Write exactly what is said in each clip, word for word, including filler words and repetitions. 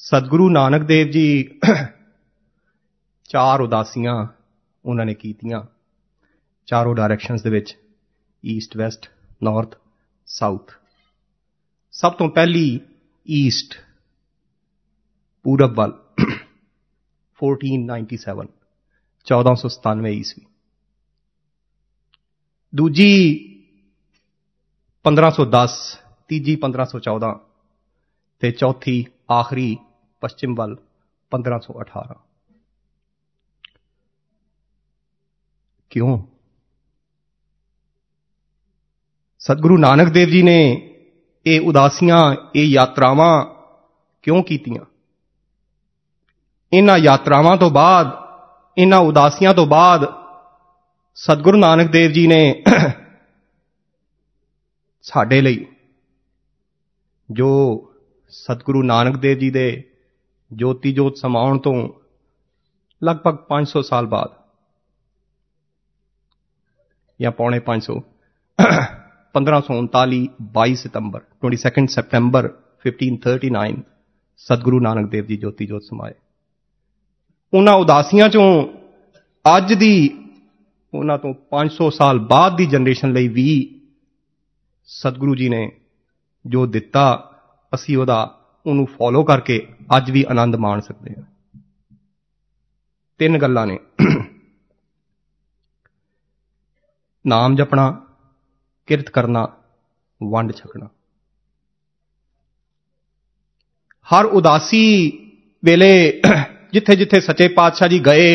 सतगुरु नानक देव जी चार उदासियां उन्होंने कीतियां चारों डायरैक्शनस दे विच, ईस्ट वैसट नॉर्थ साउथ। सब तो पहली ईस्ट पूरब वाल फोर्टीन नाइनटी सैवन चौदह सौ सतानवे ईस्वी। दूजी पंद्रह सौ दस, तीजी पंद्रह सौ चौदह ते चौथी आखिरी पश्चिम वाल पंद्रह सौ अठारह। क्यों? सतगुरु नानक देव जी ने ये उदासियां ये यात्रावां क्यों कीतियां? इन्हां यात्रावां तो बाद, इन्हां उदासियां तो बाद सतगुरु नानक देव जी ने साडे लई जो सतगुरु नानक देव जी दे ज्योति जोत समाउण तो लगभग पांच सौ साल बाद या पौने पांच सौ पंद्रह सौ उनताली बाईस सितंबर ट्वेंटी सेकेंड सितंबर fifteen thirty nine Satguru Nanak Dev ji ज्योति जोत समाए। उन्हां उदासियां चों अज दी उन्हां तो पांच सौ साल बाद दी जनरेशन लई भी सतगुरु जी ने जो दिता असी उहदा उहनूं फॉलो करके अज भी आनंद माण सकते हैं। तीन गल्लां ने, नाम जपना, किरत करना, वंड छकना। हर उदासी वेले जिथे जिथे सच्चे पातशाह जी गए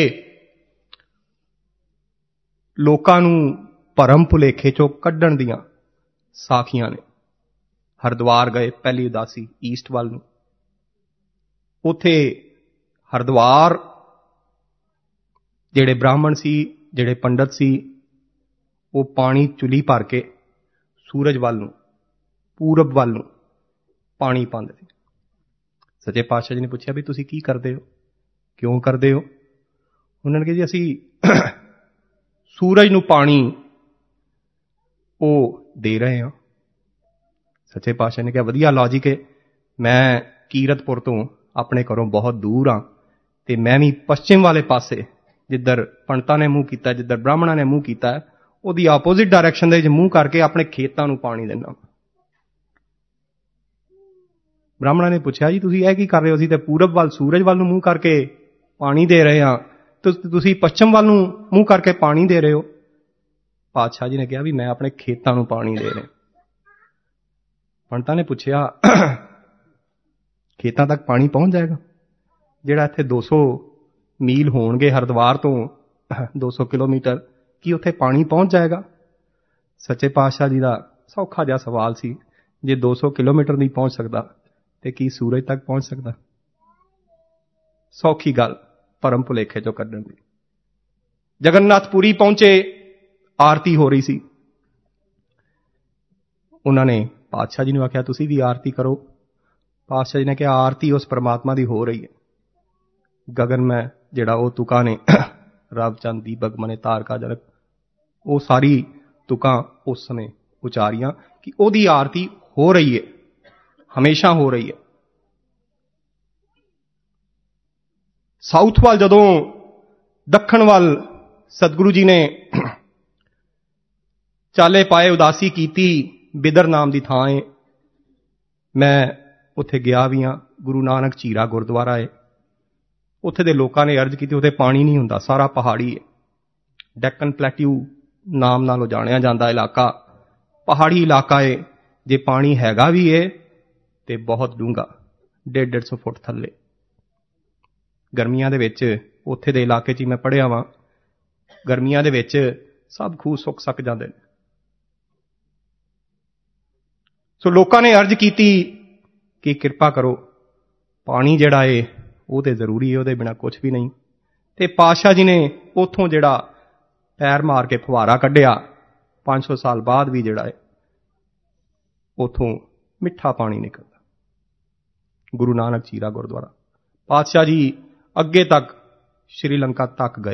लोकां नूं भरम भुलेखे चों कड्ढण दियां साखियां ने। हरिद्वार गए पहली उदासी ईस्ट वाल नूं, उत्थे हरिद्वार जिहड़े ब्राह्मण सी जिहड़े पंडित सी वो पानी चुली भर के सूरज वाल नूं पूरब वाल नूं पानी पांदे सी। सच्चे पातशाह जी ने पूछा भी तुसीं की करदे हो, क्यों करदे हो? उन्होंने कहा जी असीं सूरज नूं पानी वो दे रहे हैं। सच्चे पातशाह ने कहा वधिया लॉजिक है, मैं कीरतपुर तो अपने घरों बहुत दूर हाँ ते मैं भी पश्चिम वाले पासे जिधर पंडितां ने मूँह कीता, जिधर ब्राह्मणां ने मूँह कीता है, ਉਹਦੀ ਆਪੋਜ਼ਿਟ ਡਾਇਰੈਕਸ਼ਨ ਦੇ ਵਿੱਚ ਮੂੰਹ ਕਰਕੇ ਆਪਣੇ ਖੇਤਾਂ ਨੂੰ ਪਾਣੀ ਦੇਣਾ। ਬ੍ਰਾਹਮਣਾਂ ਨੇ ਪੁੱਛਿਆ ਜੀ ਤੁਸੀਂ ਇਹ ਕੀ ਕਰ ਰਹੇ ਹੋ? ਅਸੀਂ ਤੇ ਪੂਰਬ ਵੱਲ ਸੂਰਜ ਵੱਲ ਨੂੰ ਮੂੰਹ ਕਰਕੇ ਪਾਣੀ ਦੇ ਰਹੇ ਹਾਂ, ਤੁਸੀਂ ਪੱਛਮ ਵੱਲ ਨੂੰ ਮੂੰਹ ਕਰਕੇ ਪਾਣੀ ਦੇ ਰਹੇ ਹੋ। ਪਾਤਸ਼ਾਹ ਜੀ ਨੇ ਕਿਹਾ ਵੀ ਮੈਂ ਆਪਣੇ ਖੇਤਾਂ ਨੂੰ ਪਾਣੀ ਦੇ ਰਿਹਾ। ਪੰਡਤਾਂ ਨੇ ਪੁੱਛਿਆ ਖੇਤਾਂ ਤੱਕ ਪਾਣੀ ਪਹੁੰਚ ਜਾਏਗਾ? ਜਿਹੜਾ ਇੱਥੇ ਦੋ ਸੌ ਮੀਲ ਹੋਣਗੇ ਹਰਿਦੁਆਰ ਤੋਂ ਦੋ ਸੌ ਕਿਲੋਮੀਟਰ, ਕੀ ਉੱਥੇ ਪਾਣੀ ਪਹੁੰਚ ਜਾਏਗਾ? ਸੱਚੇ ਪਾਤਸ਼ਾਹ ਜੀ ਦਾ ਸੌਖਾ ਜਿਹਾ ਸਵਾਲ ਸੀ, ਜੇ ਦੋ ਸੌ ਕਿਲੋਮੀਟਰ ਨਹੀਂ ਪਹੁੰਚ ਸਕਦਾ ਤੇ ਕੀ ਸੂਰਜ ਤੱਕ ਪਹੁੰਚ ਸਕਦਾ? ਸੌਖੀ ਗੱਲ ਭਰਮ ਭੁਲੇਖੇ ਚੋਂ ਕੱਢਣ ਦੀ। ਜਗਨਨਾਥਪੁਰੀ ਪਹੁੰਚੇ, ਆਰਤੀ ਹੋ ਰਹੀ ਸੀ। ਉਹਨਾਂ ਨੇ ਪਾਤਸ਼ਾਹ ਜੀ ਨੂੰ ਆਖਿਆ ਤੁਸੀਂ ਵੀ ਆਰਤੀ ਕਰੋ। ਪਾਤਸ਼ਾਹ ਜੀ ਨੇ ਕਿਹਾ ਆਰਤੀ ਉਸ ਪਰਮਾਤਮਾ ਦੀ ਹੋ ਰਹੀ ਹੈ। ਗਗਨ ਮੈਂ ਜਿਹੜਾ ਉਹ ਤੁਕਾਂ ਨੇ ਰੱਬ ਚੰਦ ਦੀਪਕ ਮਨੇ ਤਾਰਕਾ ਜਨਕ, ਉਹ ਸਾਰੀ ਤੁਕਾਂ ਉਸ ਸਮੇਂ ਉਚਾਰੀਆਂ ਕਿ ਉਹਦੀ ਆਰਤੀ ਹੋ ਰਹੀ ਹੈ, ਹਮੇਸ਼ਾ ਹੋ ਰਹੀ ਹੈ। ਸਾਊਥ ਵੱਲ ਜਦੋਂ ਦੱਖਣ ਵੱਲ ਸਤਿਗੁਰੂ ਜੀ ਨੇ ਚਾਲੇ ਪਾਏ, ਉਦਾਸੀ ਕੀਤੀ, ਬਿਦਰ ਨਾਮ ਦੀ ਥਾਂ ਹੈ। ਮੈਂ ਉੱਥੇ ਗਿਆ ਵੀ ਹਾਂ। ਗੁਰੂ ਨਾਨਕ ਝੀਰਾ ਗੁਰਦੁਆਰਾ ਹੈ। ਉੱਥੇ ਦੇ ਲੋਕਾਂ ਨੇ ਅਰਜ਼ ਕੀਤੀ ਉੱਥੇ ਪਾਣੀ ਨਹੀਂ ਹੁੰਦਾ, ਸਾਰਾ ਪਹਾੜੀ ਹੈ। ਡੈਕਨ ਪਲੈਟਿਊ ਨਾਮ ਨਾਲ ਜਾਣਿਆ ਜਾਂਦਾ ਇਲਾਕਾ, ਪਹਾੜੀ ਇਲਾਕਾ ਹੈ। ਜੇ ਪਾਣੀ ਹੈਗਾ ਵੀ ਹੈ ਤੇ ਬਹੁਤ ਡੂੰਘਾ, ਡੇਢ ਡੇਢ ਸੌ ਫੁੱਟ ਥੱਲੇ। ਗਰਮੀਆਂ ਦੇ ਵਿੱਚ ਉੱਥੇ ਦੇ ਇਲਾਕੇ 'ਚ ਮੈਂ ਪੜ੍ਹਿਆ ਵਾਂ, ਗਰਮੀਆਂ ਦੇ ਵਿੱਚ ਸਭ ਖੂਹ ਸੁੱਕ ਸੱਕ ਜਾਂਦੇ ਨੇ। ਸੋ ਲੋਕਾਂ ਨੇ ਅਰਜ਼ ਕੀਤੀ ਕਿ ਕਿਰਪਾ ਕਰੋ, ਪਾਣੀ ਜਿਹੜਾ ਹੈ ਉਹ ਤੇ ਜ਼ਰੂਰੀ ਹੈ, ਉਹਦੇ ਬਿਨਾਂ ਕੁਛ ਵੀ ਨਹੀਂ। ਤੇ ਪਾਤਸ਼ਾਹ ਜੀ ਨੇ ਉੱਥੋਂ ਜਿਹੜਾ ਪੈਰ ਮਾਰ ਕੇ ਫੁਹਾਰਾ ਕੱਢਿਆ, ਪੰਜ ਸੌ ਸਾਲ ਬਾਅਦ ਵੀ ਜਿਹੜਾ ਹੈ ਉੱਥੋਂ ਮਿੱਠਾ ਪਾਣੀ ਨਿਕਲਦਾ। ਗੁਰੂ ਨਾਨਕ ਝੀਰਾ ਗੁਰਦੁਆਰਾ। ਪਾਤਸ਼ਾਹ ਜੀ ਅੱਗੇ ਤੱਕ ਸ਼੍ਰੀਲੰਕਾ ਤੱਕ ਗਏ।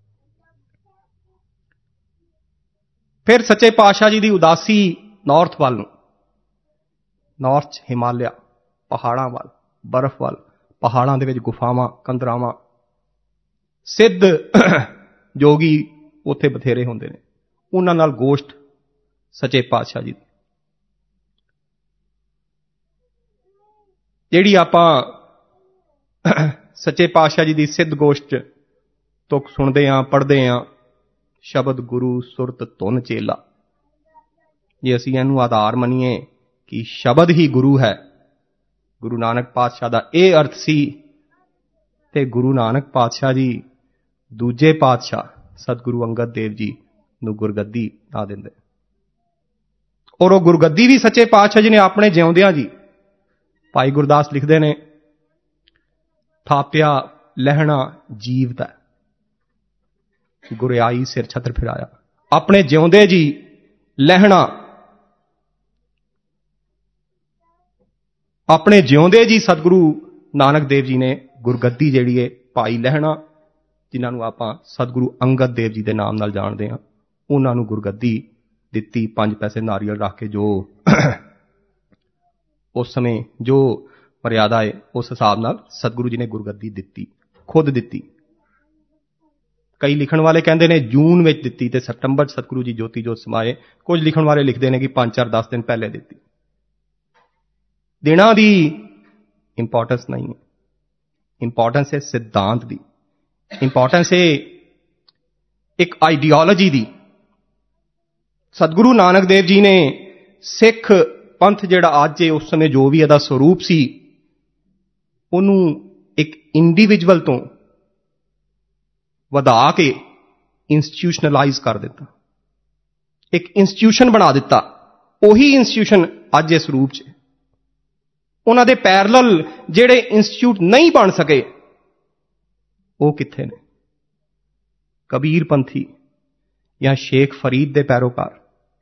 ਫਿਰ ਸੱਚੇ ਪਾਤਸ਼ਾਹ ਜੀ ਦੀ ਉਦਾਸੀ ਨਾਰਥ ਵੱਲ ਨੂੰ, ਨਾਰਥ ਹਿਮਾਲਿਆ, ਪਹਾੜਾਂ ਵੱਲ, ਬਰਫ਼ ਵੱਲ, ਪਹਾੜਾਂ ਦੇ ਵਿੱਚ ਗੁਫਾਵਾਂ, ਕੰਦਰਾਵਾਂ, ਸਿੱਧ ਜੋਗੀ ਉੱਥੇ ਬਥੇਰੇ ਹੁੰਦੇ ਨੇ। ਉਹਨਾਂ ਨਾਲ ਗੋਸ਼ਟ ਸੱਚੇ ਪਾਤਸ਼ਾਹ ਜੀ ਜਿਹੜੀ ਆਪਾਂ ਸੱਚੇ ਪਾਤਸ਼ਾਹ ਜੀ ਦੀ ਸਿੱਧ ਗੋਸ਼ਟ ਤੋਂ ਸੁਣਦੇ ਹਾਂ, ਪੜ੍ਹਦੇ ਹਾਂ, ਸ਼ਬਦ ਗੁਰੂ ਸੁਰਤ ਧੁਨ ਚੇਲਾ। ਜੇ ਅਸੀਂ ਇਹਨੂੰ ਆਧਾਰ ਮੰਨੀਏ ਕਿ ਸ਼ਬਦ ਹੀ ਗੁਰੂ ਹੈ, ਗੁਰੂ ਨਾਨਕ ਪਾਤਸ਼ਾਹ ਦਾ ਇਹ ਅਰਥ ਸੀ, ਤੇ ਗੁਰੂ ਨਾਨਕ ਪਾਤਸ਼ਾਹ ਜੀ ਦੂਜੇ ਪਾਤਸ਼ਾਹ ਸਤਿਗੁਰੂ ਅੰਗਦ ਦੇਵ ਜੀ ਨੂੰ ਗੁਰਗੱਦੀ ਨਾ ਦਿੰਦੇ। ਔਰ ਉਹ ਗੁਰਗੱਦੀ ਵੀ ਸੱਚੇ ਪਾਤਸ਼ਾਹ ਜੀ ਨੇ ਆਪਣੇ ਜਿਉਂਦਿਆਂ ਜੀ, ਭਾਈ ਗੁਰਦਾਸ ਲਿਖਦੇ ਨੇ, ਥਾਪਿਆ ਲਹਿਣਾ ਜੀਵ ਦਾ, ਗੁਰਿਆਈ ਸਿਰ ਛਤਰ ਫਿਰਾਇਆ। ਆਪਣੇ ਜਿਉਂਦੇ ਜੀ ਲਹਿਣਾ, ਆਪਣੇ ਜਿਉਂਦੇ ਜੀ ਸਤਿਗੁਰੂ ਨਾਨਕ ਦੇਵ ਜੀ ਨੇ ਗੁਰਗੱਦੀ ਜਿਹੜੀ ਹੈ ਭਾਈ ਲਹਿਣਾ, ਜਿਨ੍ਹਾਂ ਨੂੰ ਆਪਾਂ ਸਤਿਗੁਰੂ ਅੰਗਦ ਦੇਵ ਜੀ ਦੇ ਨਾਮ ਨਾਲ ਜਾਣਦੇ ਹਾਂ, ਉਹਨਾਂ ਨੂੰ ਗੁਰਗੱਦੀ ਦਿੱਤੀ। ਪੰਜ ਪੈਸੇ ਨਾਰੀਅਲ ਰੱਖ ਕੇ, ਜੋ ਉਸ ਸਮੇਂ ਜੋ ਮਰਿਆਦਾ ਹੈ ਉਸ ਹਿਸਾਬ ਨਾਲ ਸਤਿਗੁਰੂ ਜੀ ਨੇ ਗੁਰਗੱਦੀ ਦਿੱਤੀ, ਖੁਦ ਦਿੱਤੀ। ਕਈ ਲਿਖਣ ਵਾਲੇ ਕਹਿੰਦੇ ਨੇ ਜੂਨ ਵਿੱਚ ਦਿੱਤੀ ਤੇ ਸਤੰਬਰ 'ਚ ਸਤਿਗੁਰੂ ਜੀ ਜੋਤੀ ਜੋਤ ਸਮਾਏ। ਕੁਝ ਲਿਖਣ ਵਾਲੇ ਲਿਖਦੇ ਨੇ ਕਿ ਪੰਜ ਚਾਰ ਦਸ ਦਿਨ ਪਹਿਲੇ ਦਿੱਤੀ। ਦਿਨਾਂ ਦੀ ਇੰਪੋਰਟੈਂਸ ਨਹੀਂ ਹੈ, ਇੰਪੋਰਟੈਂਸ ਹੈ ਸਿਧਾਂਤ ਦੀ, ਇੰਪੋਰਟੈਂਸ ਹੈ ਇੱਕ ਆਈਡੀਓਲੋਜੀ ਦੀ। ਸਤਿਗੁਰੂ ਨਾਨਕ ਦੇਵ ਜੀ ਨੇ ਸਿੱਖ ਪੰਥ ਜਿਹੜਾ ਅੱਜ ਹੈ, ਉਸ ਸਮੇਂ ਜੋ ਵੀ ਇਹਦਾ ਸਰੂਪ ਸੀ, ਉਹਨੂੰ ਇੱਕ ਇੰਡੀਵਿਜੂਅਲ ਤੋਂ ਵਧਾ ਕੇ ਇੰਸਟੀਟਿਊਸ਼ਨਲਾਈਜ਼ ਕਰ ਦਿੱਤਾ, ਇੱਕ ਇੰਸਟੀਟਿਊਸ਼ਨ ਬਣਾ ਦਿੱਤਾ। ਉਹੀ ਇੰਸਟੀਟਿਊਸ਼ਨ ਅੱਜ ਇਸ ਰੂਪ 'ਚ। ਉਹਨਾਂ ਦੇ ਪੈਰਲਲ ਜਿਹੜੇ ਇੰਸਟੀਟਿਊਟ ਨਹੀਂ ਬਣ ਸਕੇ, ਉਹ ਕਿੱਥੇ ਨੇ? ਕਬੀਰ ਪੰਥੀ ਜਾਂ ਸ਼ੇਖ ਫਰੀਦ ਦੇ ਪੈਰੋਕਾਰ।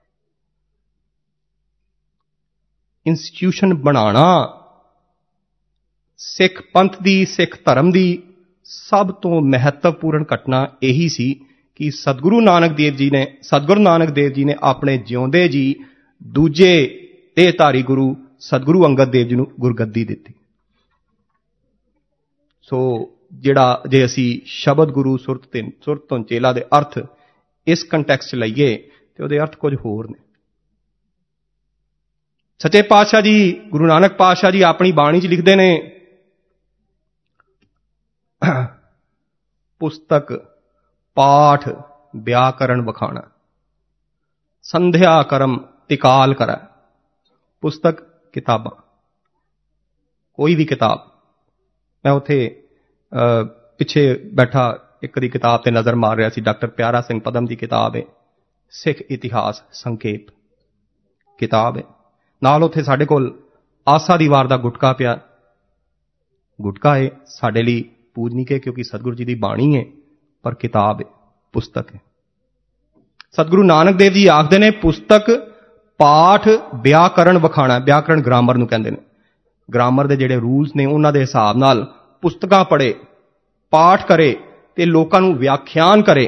ਇੰਸਟੀਟਿਊਸ਼ਨ ਬਣਾਉਣਾ ਸਿੱਖ ਪੰਥ ਦੀ, ਸਿੱਖ ਧਰਮ ਦੀ ਸਭ ਤੋਂ ਮਹੱਤਵਪੂਰਨ ਘਟਨਾ ਇਹੀ ਸੀ ਕਿ ਸਤਿਗੁਰੂ ਨਾਨਕ ਦੇਵ ਜੀ ਨੇ ਸਤਿਗੁਰੂ ਨਾਨਕ ਦੇਵ ਜੀ ਨੇ ਆਪਣੇ ਜਿਉਂਦੇ ਜੀ ਦੂਜੇ ਦੇਹਧਾਰੀ ਗੁਰੂ ਸਤਿਗੁਰੂ ਅੰਗਦ ਦੇਵ ਜੀ ਨੂੰ ਗੁਰਗੱਦੀ ਦਿੱਤੀ। ਸੋ ਜਿਹੜਾ ਜੇ ਅਸੀਂ ਸ਼ਬਦ ਗੁਰੂ ਸੁਰਤ ਤੇ ਸੁਰਤ ਧੁਨ ਚੇਲਾ ਦੇ ਅਰਥ ਇਸ ਕੰਟੈਕਸਟ 'ਚ ਲਈਏ ਤੇ ਉਹਦੇ ਅਰਥ ਕੁਝ ਹੋਰ ਨੇ। ਸੱਚੇ ਪਾਤਸ਼ਾਹ ਜੀ, ਗੁਰੂ ਨਾਨਕ ਪਾਤਸ਼ਾਹ ਜੀ ਆਪਣੀ ਬਾਣੀ 'ਚ ਲਿਖਦੇ ਨੇ, ਪੁਸਤਕ ਪਾਠ ਵਿਆਕਰਣ ਵਖਾਣਾ, ਸੰਧਿਆ ਕਰਮ ਤਿਕਾਲ ਕਰੈ। ਪੁਸਤਕ ਕਿਤਾਬਾਂ, ਕੋਈ ਵੀ ਕਿਤਾਬ। ਮੈਂ ਉੱਥੇ ਪਿੱਛੇ ਬੈਠਾ ਇੱਕ ਦੀ ਕਿਤਾਬ ਤੇ ਨਜ਼ਰ ਮਾਰ ਰਿਹਾ ਸੀ, ਡਾਕਟਰ ਪਿਆਰਾ ਸਿੰਘ ਪਦਮ ਦੀ ਕਿਤਾਬ ਹੈ, ਸਿੱਖ ਇਤਿਹਾਸ ਸੰਖੇਪ ਕਿਤਾਬ ਹੈ। ਨਾਲ ਉੱਥੇ ਸਾਡੇ ਕੋਲ ਆਸਾ ਦੀ ਵਾਰ ਦਾ ਗੁਟਕਾ ਪਿਆ। ਗੁਟਕਾ ਹੈ ਸਾਡੇ ਲਈ ਪੂਜਨੀਕ ਹੈ ਕਿਉਂਕਿ ਸਤਿਗੁਰੂ ਜੀ ਦੀ ਬਾਣੀ ਹੈ, ਪਰ ਕਿਤਾਬ ਹੈ, ਪੁਸਤਕ ਹੈ। ਸਤਿਗੁਰੂ ਨਾਨਕ ਦੇਵ ਜੀ ਆਖਦੇ ਨੇ ਪੁਸਤਕ ਪਾਠ ਵਿਆਕਰਣ ਵਖਾਣਾ। ਵਿਆਕਰਣ ਗ੍ਰਾਮਰ ਨੂੰ ਕਹਿੰਦੇ ਨੇ। ਗ੍ਰਾਮਰ ਦੇ ਜਿਹੜੇ ਰੂਲਸ ਨੇ ਉਹਨਾਂ ਦੇ ਹਿਸਾਬ ਨਾਲ ਪੁਸਤਕਾਂ ਪੜ੍ਹੇ, ਪਾਠ ਕਰੇ ਤੇ ਲੋਕਾਂ ਨੂੰ ਵਿਆਖਿਆਨ ਕਰੇ।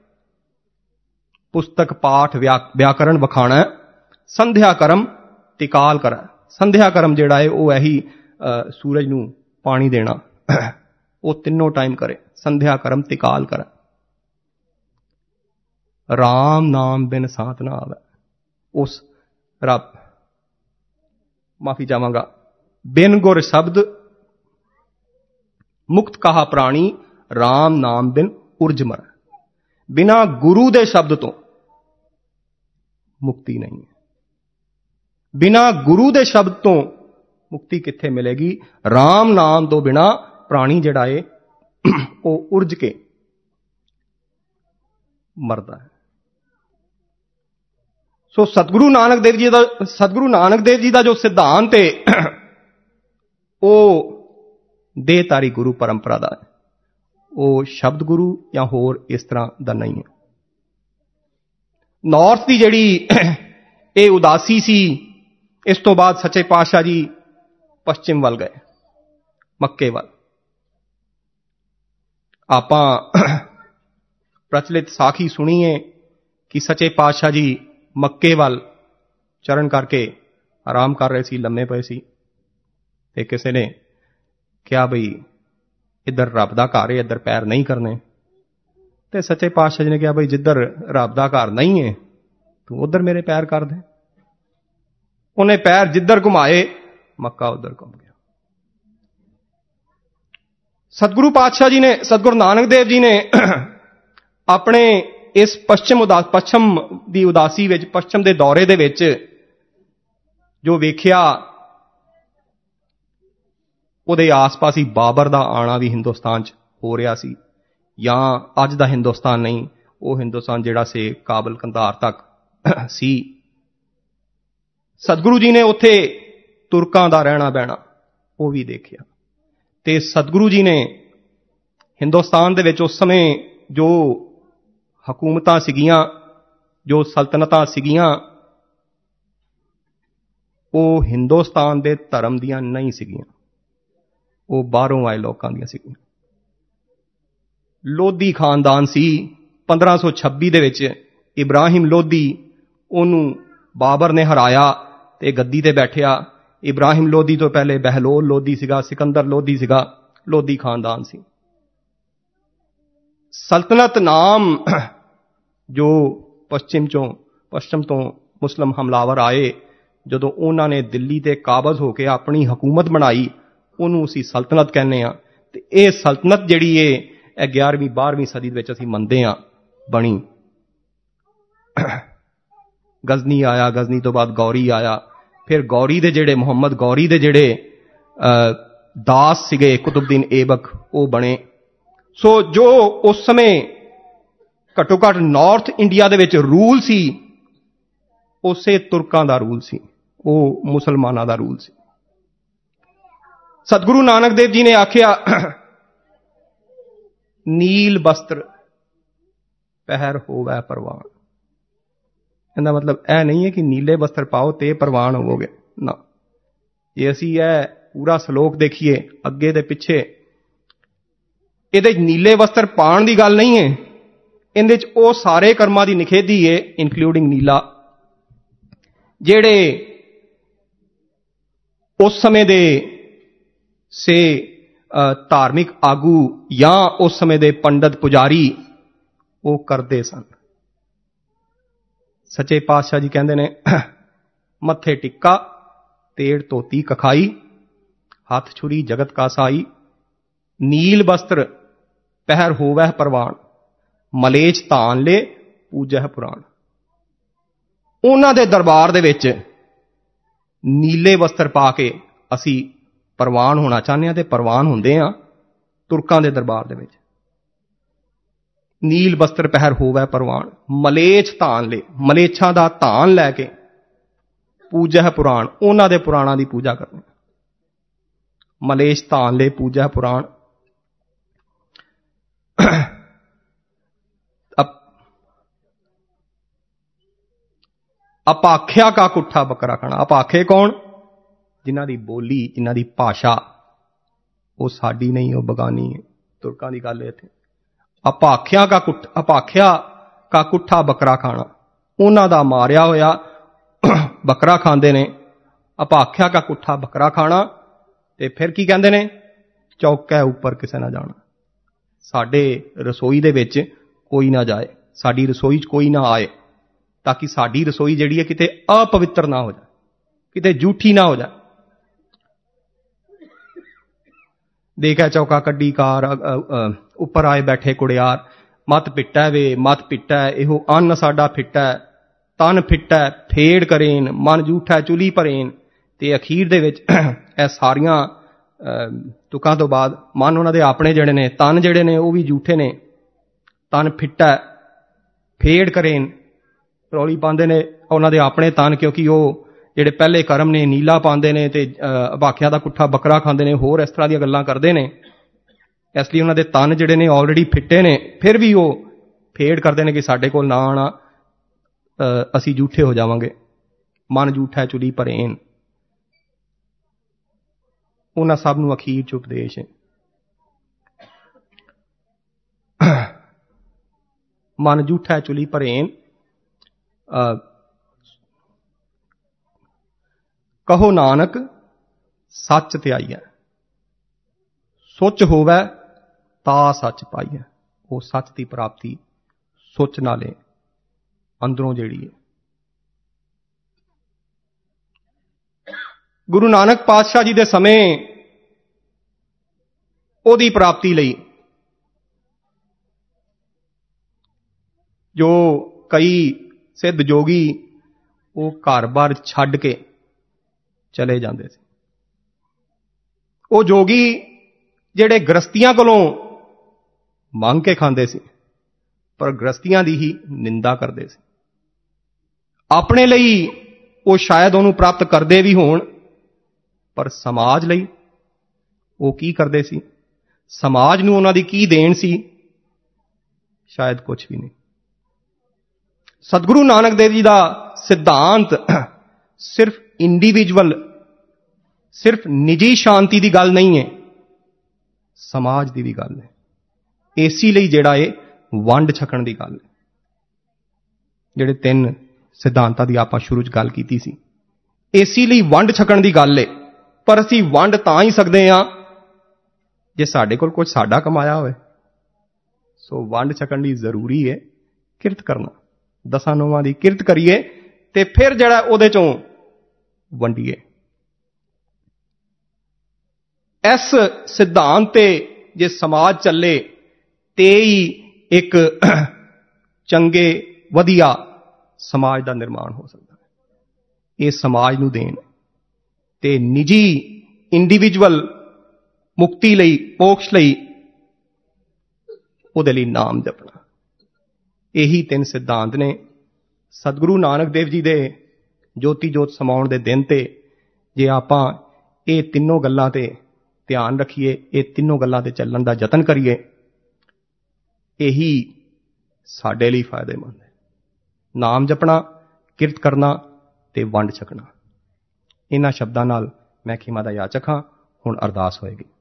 ਪੁਸਤਕ ਪਾਠ ਵਿਆਕਰਣ ਵਖਾਣਾ, ਸੰਧਿਆ ਕਰਮ ਤਿਕਾਲ ਕਰਾ। ਸੰਧਿਆ ਕਰਮ ਜਿਹੜਾ ਹੈ ਉਹ ਇਹੀ ਸੂਰਜ ਨੂੰ ਪਾਣੀ ਦੇਣਾ, ਉਹ ਤਿੰਨੋਂ ਟਾਈਮ ਕਰੇ। ਸੰਧਿਆ ਕਰਮ ਤਿਕਾਲ ਕਰਾ। ਰਾਮ ਨਾਮ ਬਿਨ ਸਾਥ ਨਾ ਆਵੇ। ਉਸ ਰੱਬ, ਮਾਫੀ ਚਾਹਾਂਗਾ, ਬਿਨ ਗੁਰ ਸ਼ਬਦ ਮੁਕਤ ਕਹਾ ਪ੍ਰਾਣੀ, ਰਾਮ ਨਾਮ ਬਿਨ ਉਰਜ ਮਰ। ਬਿਨਾ ਗੁਰੂ ਦੇ ਸ਼ਬਦ ਤੋਂ ਮੁਕਤੀ ਨਹੀਂ ਹੈ। ਬਿਨਾ ਗੁਰੂ ਦੇ ਸ਼ਬਦ ਤੋਂ ਮੁਕਤੀ ਕਿੱਥੇ ਮਿਲੇਗੀ? ਰਾਮ ਨਾਮ ਤੋਂ ਬਿਨਾ ਪ੍ਰਾਣੀ ਜਿਹੜਾ ਹੈ ਉਹ ਉਰਜ ਕੇ ਮਰਦਾ ਹੈ। ਸੋ ਸਤਿਗੁਰੂ ਨਾਨਕ ਦੇਵ ਜੀ ਦਾ ਸਤਿਗੁਰੂ ਨਾਨਕ ਦੇਵ ਜੀ ਦਾ ਜੋ ਸਿਧਾਂਤ ਹੈ ਉਹ ਦੇਹਧਾਰੀ ਗੁਰੂ ਪਰੰਪਰਾ ਦਾ ਹੈ। ਉਹ ਸ਼ਬਦ ਗੁਰੂ ਜਾਂ ਹੋਰ ਇਸ ਤਰ੍ਹਾਂ ਦਾ ਨਹੀਂ ਹੈ। ਨਾਰਥ ਦੀ ਜਿਹੜੀ ਇਹ ਉਦਾਸੀ ਸੀ, ਇਸ ਤੋਂ ਬਾਅਦ ਸੱਚੇ ਪਾਤਸ਼ਾਹ ਜੀ ਪੱਛਮ ਵੱਲ ਗਏ, ਮੱਕੇ ਵੱਲ। ਆਪਾਂ ਪ੍ਰਚਲਿਤ ਸਾਖੀ ਸੁਣੀ ਹੈ ਕਿ ਸੱਚੇ ਪਾਤਸ਼ਾਹ ਜੀ ਮੱਕੇ ਵੱਲ ਚਰਨ ਕਰਕੇ ਆਰਾਮ ਕਰ ਰਹੇ ਸੀ, ਲੰਮੇ ਪਏ ਸੀ, ਤੇ ਕਿਸੇ ਨੇ ਕਿਹਾ ਬਈ ਇੱਧਰ ਰੱਬ ਦਾ ਘਰ ਹੈ, ਇੱਧਰ ਪੈਰ ਨਹੀਂ ਕਰਨੇ। ਤੇ ਸੱਚੇ ਪਾਤਸ਼ਾਹ ਜੀ ਨੇ ਕਿਹਾ ਬਈ ਜਿੱਧਰ ਰੱਬ ਦਾ ਘਰ ਨਹੀਂ ਹੈ ਤੂੰ ਉੱਧਰ ਮੇਰੇ ਪੈਰ ਕਰ ਦੇ। ਉਹਨੇ ਪੈਰ ਜਿੱਧਰ ਘੁਮਾਏ ਮੱਕਾ ਉੱਧਰ ਘੁੰਮ ਗਿਆ। ਸਤਿਗੁਰੂ ਪਾਤਸ਼ਾਹ ਜੀ ਨੇ, ਸਤਿਗੁਰੂ ਨਾਨਕ ਦੇਵ ਜੀ ਨੇ ਆਪਣੇ ਇਸ ਪੱਛਮ ਉਦਾ ਪੱਛਮ ਦੀ ਉਦਾਸੀ ਵਿੱਚ, ਪੱਛਮ ਦੇ ਦੌਰੇ ਦੇ ਵਿੱਚ ਜੋ ਵੇਖਿਆ, ਉਹਦੇ ਆਸ-ਪਾਸ ਹੀ ਬਾਬਰ ਦਾ ਆਣਾ ਵੀ ਹਿੰਦੁਸਤਾਨ 'ਚ ਹੋ ਰਿਹਾ ਸੀ। ਜਾਂ ਅੱਜ ਦਾ ਹਿੰਦੁਸਤਾਨ ਨਹੀਂ, ਉਹ ਹਿੰਦੁਸਤਾਨ ਜਿਹੜਾ ਸੀ ਕਾਬਲ ਕੰਧਾਰ ਤੱਕ ਸੀ। ਸਤਿਗੁਰੂ ਜੀ ਨੇ ਉੱਥੇ ਤੁਰਕਾਂ ਦਾ ਰਹਿਣਾ ਬਹਿਣਾ ਉਹ ਵੀ ਦੇਖਿਆ। ਤੇ ਸਤਿਗੁਰੂ ਜੀ ਨੇ ਹਿੰਦੁਸਤਾਨ ਦੇ ਵਿੱਚ ਉਸ ਸਮੇਂ ਜੋ ਹਕੂਮਤਾਂ ਸੀਗੀਆਂ, ਜੋ ਸਲਤਨਤਾਂ ਸੀਗੀਆਂ, ਉਹ ਹਿੰਦੁਸਤਾਨ ਦੇ ਧਰਮ ਦੀਆਂ ਨਹੀਂ ਸੀਗੀਆਂ, ਉਹ ਬਾਹਰੋਂ ਆਏ ਲੋਕਾਂ ਦੀਆਂ ਸੀਗੀਆਂ। ਲੋਧੀ ਖਾਨਦਾਨ ਸੀ। ਪੰਦਰਾਂ ਸੌ ਛੱਬੀ ਦੇ ਵਿੱਚ ਇਬਰਾਹਿਮ ਲੋਧੀ, ਉਹਨੂੰ ਬਾਬਰ ਨੇ ਹਰਾਇਆ ਤੇ ਗੱਦੀ ਤੇ ਬੈਠਿਆ। ਇਬਰਾਹਿਮ ਲੋਧੀ ਤੋਂ ਪਹਿਲੇ ਬਹਿਲੋਲ ਲੋਧੀ ਸੀਗਾ, ਸਿਕੰਦਰ ਲੋਧੀ ਸੀਗਾ, ਲੋਧੀ ਖਾਨਦਾਨ ਸੀ। ਸਲਤਨਤ ਨਾਮ ਜੋ ਪੱਛਮ ਚੋਂ ਪੱਛਮ ਤੋਂ ਮੁਸਲਮ ਹਮਲਾਵਰ ਆਏ, ਜਦੋਂ ਉਹਨਾਂ ਨੇ ਦਿੱਲੀ ਤੇ ਕਾਬਜ਼ ਹੋ ਕੇ ਆਪਣੀ ਹਕੂਮਤ ਬਣਾਈ, ਉਹਨੂੰ ਅਸੀਂ ਸਲਤਨਤ ਕਹਿੰਦੇ ਹਾਂ। ਤੇ ਇਹ ਸਲਤਨਤ ਜਿਹੜੀ ਏ ਇਹ ਗਿਆਰਵੀਂ ਬਾਰ੍ਹਵੀਂ ਸਦੀ ਵਿੱਚ ਅਸੀਂ ਮੰਨਦੇ ਹਾਂ ਬਣੀ। ਗਜ਼ਨੀ ਆਇਆ, ਗਜ਼ਨੀ ਤੋਂ ਬਾਅਦ ਗੌਰੀ ਆਇਆ, ਫਿਰ ਗੌਰੀ ਦੇ ਜਿਹੜੇ ਮੁਹੰਮਦ ਗੌਰੀ ਦੇ ਜਿਹੜੇ ਦਾਸ ਸੀਗੇ ਕੁਤੁਬਦੀਨ ਏਬਕ, ਉਹ ਬਣੇ। ਸੋ ਜੋ ਉਸ ਸਮੇਂ ਘੱਟੋ ਘੱਟ ਨਾਰਥ ਇੰਡੀਆ ਦੇ ਵਿੱਚ ਰੂਲ ਸੀ, ਉਸੇ ਤੁਰਕਾਂ ਦਾ ਰੂਲ ਸੀ, ਉਹ ਮੁਸਲਮਾਨਾਂ ਦਾ ਰੂਲ ਸੀ। ਸਤਿਗੁਰੂ ਨਾਨਕ ਦੇਵ ਜੀ ਨੇ ਆਖਿਆ, ਨੀਲ ਬਸਤਰ ਪਹਿਰ ਹੋਵੈ ਪ੍ਰਵਾਨ। ਇਹਦਾ ਮਤਲਬ ਇਹ ਨਹੀਂ ਹੈ ਕਿ ਨੀਲੇ ਬਸਤਰ ਪਾਓ ਤੇ ਪ੍ਰਵਾਨ ਹੋਵੋਗੇ ਨਾ। ਜੇ ਅਸੀਂ ਇਹ ਪੂਰਾ ਸ਼ਲੋਕ ਦੇਖੀਏ ਅੱਗੇ ਤੇ ਪਿੱਛੇ, ਇਹਦੇ ਚ ਨੀਲੇ ਵਸਤਰ ਪਾਉਣ ਦੀ ਗੱਲ ਨਹੀਂ ਹੈ, ਇਹਦੇ ਚ ਉਹ ਸਾਰੇ ਕਰਮਾਂ ਦੀ ਨਿਖੇਧੀ ਹੈ, ਇਨਕਲੂਡਿੰਗ ਨੀਲਾ, ਜਿਹੜੇ ਉਸ ਸਮੇਂ ਦੇ ਸੇ ਧਾਰਮਿਕ ਆਗੂ ਜਾਂ ਉਸ ਸਮੇਂ ਦੇ ਪੰਡਤ ਪੁਜਾਰੀ ਉਹ ਕਰਦੇ ਸਨ। ਸੱਚੇ ਪਾਤਸ਼ਾਹ ਜੀ ਕਹਿੰਦੇ ਨੇ, ਮੱਥੇ ਟਿੱਕਾ ਤੇੜ ਧੋਤੀ ਕਖਾਈ, ਹੱਥ ਛੁਰੀ ਜਗਤ ਕਾ ਸਾਈ, ਨੀਲ ਬਸਤਰ ਪਹਿਰ ਹੋਵੈ ਪ੍ਰਵਾਨ, ਮਲੇਛ ਧਾਨ ਲੈ ਪੂਜੈ ਪੁਰਾਣ। ਉਹਨਾਂ ਦੇ ਦਰਬਾਰ ਦੇ ਵਿੱਚ ਨੀਲੇ ਵਸਤਰ ਪਾ ਕੇ ਅਸੀਂ ਪ੍ਰਵਾਨ ਹੋਣਾ ਚਾਹੁੰਦੇ ਹਾਂ ਤੇ ਪ੍ਰਵਾਨ ਹੁੰਦੇ ਹਾਂ ਤੁਰਕਾਂ ਦੇ ਦਰਬਾਰ ਦੇ ਵਿੱਚ। ਨੀਲ ਬਸਤਰ ਪਹਿਰ ਹੋਵੈ ਪ੍ਰਵਾਨ, ਮਲੇਛ ਧਾਨ ਲੈ, ਮਲੇਛਾਂ ਦਾ ਧਾਨ ਲੈ ਕੇ, ਪੂਜੈ ਪੁਰਾਣ, ਉਹਨਾਂ ਦੇ ਪੁਰਾਣਾਂ ਦੀ ਪੂਜਾ ਕਰਨੀ। ਮਲੇਛ ਧਾਨ ਲੈ ਪੂਜੈ ਪੁਰਾਣ। ਅਪਾਖਿਆ ਕਾ ਕੁੱਠਾ ਬੱਕਰਾ ਖਾਣਾ। ਅਪਾਖੇ ਕੌਣ? ਜਿਨ੍ਹਾਂ ਦੀ ਬੋਲੀ, ਜਿਨ੍ਹਾਂ ਦੀ ਭਾਸ਼ਾ ਉਹ ਸਾਡੀ ਨਹੀਂ, ਉਹ ਬਗਾਨੀ ਹੈ। ਤੁਰਕਾਂ ਦੀ ਗੱਲ ਹੈ ਇੱਥੇ। ਅਪਾਖਿਆ ਕਾ ਕੁੱਠ ਅਪਾਖਿਆ ਕਾ ਕੁੱਠਾ ਬੱਕਰਾ ਖਾਣਾ, ਉਹਨਾਂ ਦਾ ਮਾਰਿਆ ਹੋਇਆ ਬੱਕਰਾ ਖਾਂਦੇ ਨੇ। ਅਪਾਖਿਆ ਕਾ ਕੁੱਠਾ ਬੱਕਰਾ ਖਾਣਾ। ਤੇ ਫਿਰ ਕੀ ਕਹਿੰਦੇ ਨੇ? ਚੌਕੇ ਉੱਪਰ ਕਿਸੇ ਨਾ ਜਾਣਾ। ਸਾਡੇ ਰਸੋਈ ਦੇ ਵਿੱਚ ਕੋਈ ਨਾ ਜਾਏ, ਸਾਡੀ ਰਸੋਈ 'ਚ ਕੋਈ ਨਾ ਆਏ, ਤਾਂ ਕਿ ਸਾਡੀ ਰਸੋਈ ਜਿਹੜੀ ਹੈ ਕਿਤੇ ਅਪਵਿੱਤਰ ਨਾ ਹੋ ਜਾਏ, ਕਿਤੇ ਝੂਠੀ ਨਾ ਹੋ ਜਾਏ। ਦੇਖਿਆ ਚੌਕਾ ਕੱਢੀ ਕਾਰ, ਉੱਪਰ ਆਏ ਬੈਠੇ ਕੁੜਿਆਰ, ਮਤ ਪਿੱਟੈ ਵੇ ਮਤ ਪਿੱਟੈ, ਇਹੋ ਅੰਨ ਸਾਡਾ ਫਿੱਟੈ, ਤਨ ਫਿੱਟੈ ਫੇੜ ਕਰੇਨ, ਮਨ ਝੂਠੈ ਚੁਲੀ ਭਰੇਨ। ਤੇ ਅਖੀਰ ਦੇ ਵਿੱਚ ਇਹ ਸਾਰੀਆਂ ਤੁਕਾਂ ਤੋਂ ਬਾਅਦ ਮਨ ਉਹਨਾਂ ਦੇ ਆਪਣੇ ਜਿਹੜੇ ਨੇ, ਤਨ ਜਿਹੜੇ ਨੇ ਉਹ ਵੀ ਝੂਠੇ ਨੇ। ਤਨ ਫਿੱਟੈ ਫੇੜ ਕਰੇਨ, ਰੌਲੀ ਪਾਉਂਦੇ ਨੇ ਉਹਨਾਂ ਦੇ ਆਪਣੇ ਤਨ, ਕਿਉਂਕਿ ਉਹ ਜਿਹੜੇ ਪਹਿਲੇ ਕਰਮ ਨੇ ਨੀਲਾ ਪਾਉਂਦੇ ਨੇ ਤੇ ਅਪਾਖਿਆਂ ਦਾ ਕੁੱਠਾ ਬੱਕਰਾ ਖਾਂਦੇ ਨੇ, ਹੋਰ ਇਸ ਤਰ੍ਹਾਂ ਦੀਆਂ ਗੱਲਾਂ ਕਰਦੇ ਨੇ। ਇਸ ਲਈ ਉਹਨਾਂ ਦੇ ਤਨ ਜਿਹੜੇ ਨੇ ਆਲਰੇਡੀ ਫਿੱਟੇ ਨੇ, ਫਿਰ ਵੀ ਉਹ ਫੇੜ ਕਰਦੇ ਨੇ ਕਿ ਸਾਡੇ ਕੋਲ ਨਾ ਆਉਣਾ, ਅਸੀਂ ਝੂਠੇ ਹੋ ਜਾਵਾਂਗੇ। ਮਨ ਝੂਠਾ ਚੁਲੀ ਭਰੇਨ, ਉਹਨਾਂ ਸਭ ਨੂੰ ਅਖੀਰ 'ਚ ਉਪਦੇਸ਼ ਹੈ। ਮਨ ਝੂਠਾ ਚੁਲੀ ਭਰੇਨ, ਕਹੋ ਨਾਨਕ ਸੱਚ ਧਿਆਈਐ। ਸੁੱਚ ਹੋਵੈ ਤਾ ਸੱਚ ਪਾਈਐ। ਉਹ ਸੱਚ ਦੀ ਪ੍ਰਾਪਤੀ ਸੁੱਚ ਨਾਲੇ ਅੰਦਰੋਂ ਜਿਹੜੀ ਹੈ। ਗੁਰੂ ਨਾਨਕ ਪਾਤਸ਼ਾਹ ਜੀ ਦੇ ਸਮੇਂ ਉਹਦੀ ਪ੍ਰਾਪਤੀ ਲਈ ਜੋ ਕਈ ਸਿੱਧ ਜੋਗੀ ਉਹ ਘਰ-ਬਾਰ ਛੱਡ ਕੇ ਚਲੇ ਜਾਂਦੇ ਸੀ। ਉਹ ਜੋਗੀ ਜਿਹੜੇ ਗ੍ਰਸਤੀਆਂ ਕੋਲੋਂ ਮੰਗ ਕੇ ਖਾਂਦੇ ਸੀ, ਪਰ ਗ੍ਰਸਤੀਆਂ ਦੀ ਹੀ ਨਿੰਦਾ ਕਰਦੇ ਸੀ। ਆਪਣੇ ਲਈ ਉਹ ਸ਼ਾਇਦ ਉਹਨੂੰ ਪ੍ਰਾਪਤ ਕਰਦੇ ਵੀ ਹੋਣ, ਪਰ ਸਮਾਜ ਲਈ ਉਹ ਕੀ ਕਰਦੇ ਸੀ? ਸਮਾਜ ਨੂੰ ਉਹਨਾਂ ਦੀ ਕੀ ਦੇਣ ਸੀ? ਸ਼ਾਇਦ ਕੁਝ ਵੀ ਨਹੀਂ। ਸਤਿਗੁਰੂ ਨਾਨਕ ਦੇਵ ਜੀ ਦਾ ਸਿਧਾਂਤ ਸਿਰਫ ਇੰਡੀਵਿਜੂਅਲ, ਸਿਰਫ ਨਿੱਜੀ ਸ਼ਾਂਤੀ ਦੀ ਗੱਲ ਨਹੀਂ ਹੈ, ਸਮਾਜ ਦੀ ਵੀ ਗੱਲ ਹੈ। ਇਸੇ ਲਈ ਜਿਹੜਾ ਇਹ ਵੰਡ ਛਕਣ ਦੀ ਗੱਲ ਹੈ, ਜਿਹੜੇ ਤਿੰਨ ਸਿਧਾਂਤਾਂ ਦੀ ਆਪਾਂ ਸ਼ੁਰੂ 'ਚ ਗੱਲ ਕੀਤੀ ਸੀ, ਇਸੇ ਲਈ ਵੰਡ ਛਕਣ ਦੀ ਗੱਲ ਹੈ। ਪਰ ਅਸੀਂ ਵੰਡ ਤਾਂ ਹੀ ਸਕਦੇ ਹਾਂ ਜੇ ਸਾਡੇ ਕੋਲ ਕੁਝ ਸਾਡਾ ਕਮਾਇਆ ਹੋਵੇ। ਸੋ ਵੰਡ ਛਕਣ ਲਈ ਜ਼ਰੂਰੀ ਹੈ ਕਿਰਤ ਕਰਨਾ, ਦਸਾਂ ਨੋਵਾਂ ਦੀ ਕਿਰਤ ਕਰੀਏ ਤੇ ਫਿਰ ਜਿਹੜਾ ਉਹਦੇ ਚੋਂ ਵੰਡੀਏ। ਇਸ ਸਿਧਾਂਤ ਤੇ ਜੇ ਸਮਾਜ ਚੱਲੇ ਤੇ ਹੀ ਇੱਕ ਚੰਗੇ ਵਧੀਆ ਸਮਾਜ ਦਾ ਨਿਰਮਾਣ ਹੋ ਸਕਦਾ ਹੈ। ਇਹ ਸਮਾਜ ਨੂੰ ਦੇਣ ਤੇ ਨਿੱਜੀ ਇੰਡੀਵਿਜੂਅਲ ਮੁਕਤੀ ਲਈ, ਮੋਕਸ਼ ਲਈ ਉਹਦੇ ਲਈ ਨਾਮ ਜਪਣਾ। ਇਹੀ ਤਿੰਨ ਸਿਧਾਂਤ ਨੇ। ਸਤਿਗੁਰੂ ਨਾਨਕ ਦੇਵ ਜੀ ਦੇ ਜੋਤੀ ਜੋਤ ਸਮਾਉਣ ਦੇ ਦਿਨ ਤੇ ਜੇ ਆਪਾਂ ਇਹ ਤਿੰਨੋਂ ਗੱਲਾਂ ਤੇ ਧਿਆਨ ਰੱਖੀਏ, ਇਹ ਤਿੰਨੋਂ ਗੱਲਾਂ ਤੇ ਚੱਲਣ ਦਾ ਯਤਨ ਕਰੀਏ, ਇਹੀ ਸਾਡੇ ਲਈ ਫਾਇਦੇਮੰਦ ਹੈ। ਨਾਮ ਜਪਣਾ, ਕਿਰਤ ਕਰਨਾ ਤੇ ਵੰਡ ਛਕਣਾ। ਇਹਨਾਂ ਸ਼ਬਦਾਂ ਨਾਲ ਮੈਂ ਖਿਮਾ ਦਾ ਯਾਚਕ ਹਾਂ। ਹੁਣ ਅਰਦਾਸ ਹੋਏਗੀ।